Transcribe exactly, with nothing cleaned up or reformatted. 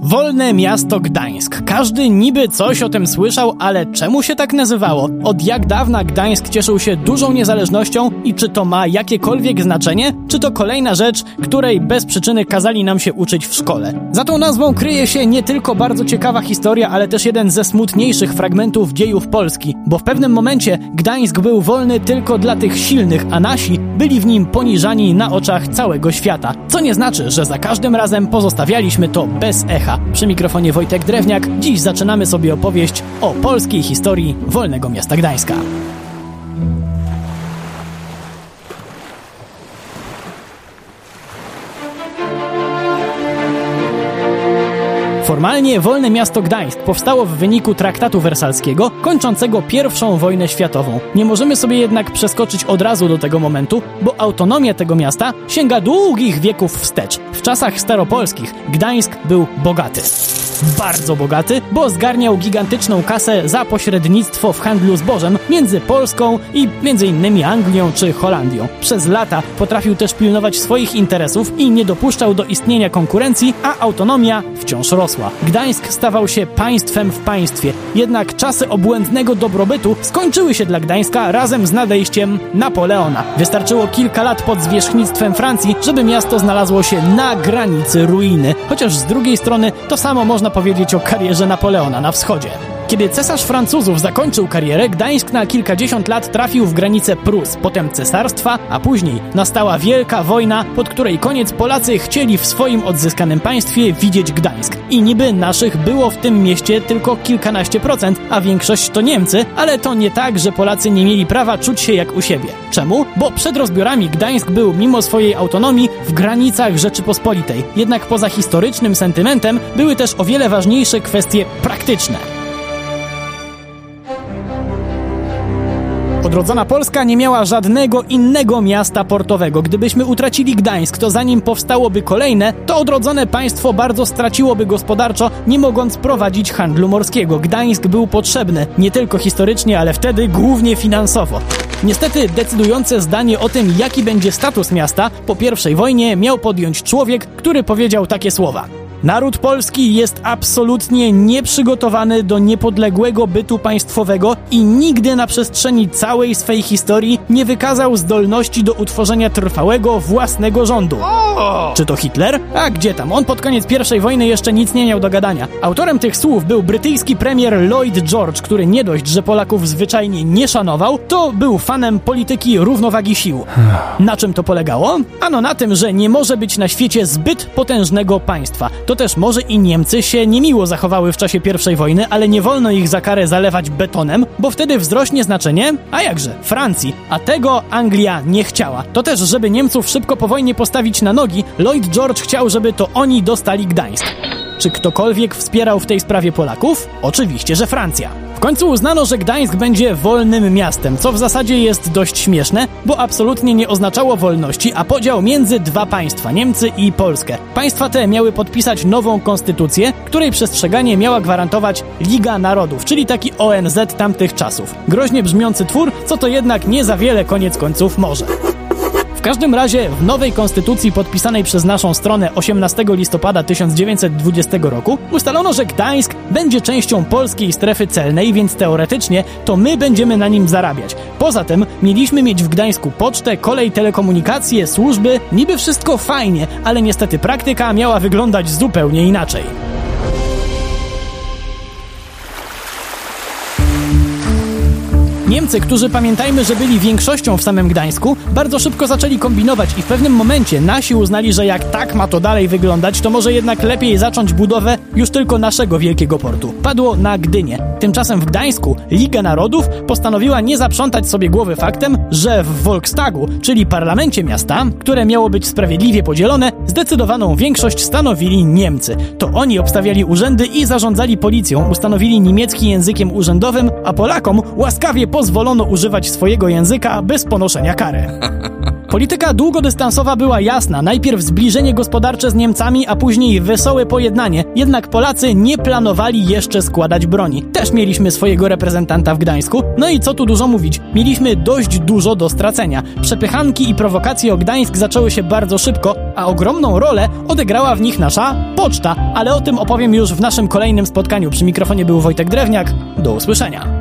Wolne miasto Gdańsk. Każdy niby coś o tym słyszał, ale czemu się tak nazywało? Od jak dawna Gdańsk cieszył się dużą niezależnością i czy to ma jakiekolwiek znaczenie? Czy to kolejna rzecz, której bez przyczyny kazali nam się uczyć w szkole? Za tą nazwą kryje się nie tylko bardzo ciekawa historia, ale też jeden ze smutniejszych fragmentów dziejów Polski, bo w pewnym momencie Gdańsk był wolny tylko dla tych silnych, a nasi byli w nim poniżani na oczach całego świata. Co nie znaczy, że za każdym razem pozostawialiśmy to bez echa. Przy mikrofonie Wojtek Drewniak. Dziś zaczynamy sobie opowieść o polskiej historii wolnego miasta Gdańska. Formalnie wolne miasto Gdańsk powstało w wyniku traktatu wersalskiego, kończącego pierwszą wojnę światową. Nie możemy sobie jednak przeskoczyć od razu do tego momentu, bo autonomia tego miasta sięga długich wieków wstecz. W czasach staropolskich Gdańsk był bogaty. Bardzo bogaty, bo zgarniał gigantyczną kasę za pośrednictwo w handlu zbożem między Polską i między innymi Anglią czy Holandią. Przez lata potrafił też pilnować swoich interesów i nie dopuszczał do istnienia konkurencji, a autonomia wciąż rosła. Gdańsk stawał się państwem w państwie, jednak czasy obłędnego dobrobytu skończyły się dla Gdańska razem z nadejściem Napoleona. Wystarczyło kilka lat pod zwierzchnictwem Francji, żeby miasto znalazło się na granicy ruiny, chociaż z drugiej strony to samo można powiedzieć o karierze Napoleona na wschodzie. Kiedy cesarz Francuzów zakończył karierę, Gdańsk na kilkadziesiąt lat trafił w granice Prus, potem cesarstwa, a później nastała wielka wojna, pod której koniec Polacy chcieli w swoim odzyskanym państwie widzieć Gdańsk. I niby naszych było w tym mieście tylko kilkanaście procent, a większość to Niemcy, ale to nie tak, że Polacy nie mieli prawa czuć się jak u siebie. Czemu? Bo przed rozbiorami Gdańsk był mimo swojej autonomii w granicach Rzeczypospolitej. Jednak poza historycznym sentymentem były też o wiele ważniejsze kwestie praktyczne. Odrodzona Polska nie miała żadnego innego miasta portowego. Gdybyśmy utracili Gdańsk, to zanim powstałoby kolejne, to odrodzone państwo bardzo straciłoby gospodarczo, nie mogąc prowadzić handlu morskiego. Gdańsk był potrzebny, nie tylko historycznie, ale wtedy głównie finansowo. Niestety decydujące zdanie o tym, jaki będzie status miasta po pierwszej wojnie, miał podjąć człowiek, który powiedział takie słowa. Naród polski jest absolutnie nieprzygotowany do niepodległego bytu państwowego i nigdy na przestrzeni całej swej historii nie wykazał zdolności do utworzenia trwałego własnego rządu. O! Czy to Hitler? A gdzie tam? On pod koniec pierwszej wojny jeszcze nic nie miał do gadania. Autorem tych słów był brytyjski premier Lloyd George, który nie dość, że Polaków zwyczajnie nie szanował, to był fanem polityki równowagi sił. Na czym to polegało? Ano na tym, że nie może być na świecie zbyt potężnego państwa. To też może i Niemcy się niemiło zachowały w czasie pierwszej wojny, ale nie wolno ich za karę zalewać betonem, bo wtedy wzrośnie znaczenie, a jakże, Francji, a tego Anglia nie chciała. To też, żeby Niemców szybko po wojnie postawić na nogi, Lloyd George chciał, żeby to oni dostali Gdańsk. Czy ktokolwiek wspierał w tej sprawie Polaków? Oczywiście, że Francja. W końcu uznano, że Gdańsk będzie wolnym miastem, co w zasadzie jest dość śmieszne, bo absolutnie nie oznaczało wolności, a podział między dwa państwa, Niemcy i Polskę. Państwa te miały podpisać nową konstytucję, której przestrzeganie miała gwarantować Liga Narodów, czyli taki O N Z tamtych czasów. Groźnie brzmiący twór, co to jednak nie za wiele koniec końców może. W każdym razie w nowej konstytucji podpisanej przez naszą stronę osiemnastego listopada tysiąc dziewięćset dwudziestego roku ustalono, że Gdańsk będzie częścią polskiej strefy celnej, więc teoretycznie to my będziemy na nim zarabiać. Poza tym mieliśmy mieć w Gdańsku pocztę, kolej, telekomunikacje, służby, niby wszystko fajnie, ale niestety praktyka miała wyglądać zupełnie inaczej. Niemcy, którzy pamiętajmy, że byli większością w samym Gdańsku, bardzo szybko zaczęli kombinować i w pewnym momencie nasi uznali, że jak tak ma to dalej wyglądać, to może jednak lepiej zacząć budowę już tylko naszego wielkiego portu. Padło na Gdynię. Tymczasem w Gdańsku Liga Narodów postanowiła nie zaprzątać sobie głowy faktem, że w Volkstagu, czyli parlamencie miasta, które miało być sprawiedliwie podzielone, zdecydowaną większość stanowili Niemcy. To oni obstawiali urzędy i zarządzali policją, ustanowili niemiecki językiem urzędowym, a Polakom łaskawie pozwolono używać swojego języka bez ponoszenia kary. Polityka długodystansowa była jasna. Najpierw zbliżenie gospodarcze z Niemcami, a później wesołe pojednanie. Jednak Polacy nie planowali jeszcze składać broni. Też mieliśmy swojego reprezentanta w Gdańsku. No i co tu dużo mówić. Mieliśmy dość dużo do stracenia. Przepychanki i prowokacje o Gdańsk zaczęły się bardzo szybko, a ogromną rolę odegrała w nich nasza poczta. Ale o tym opowiem już w naszym kolejnym spotkaniu. Przy mikrofonie był Wojtek Drewniak. Do usłyszenia.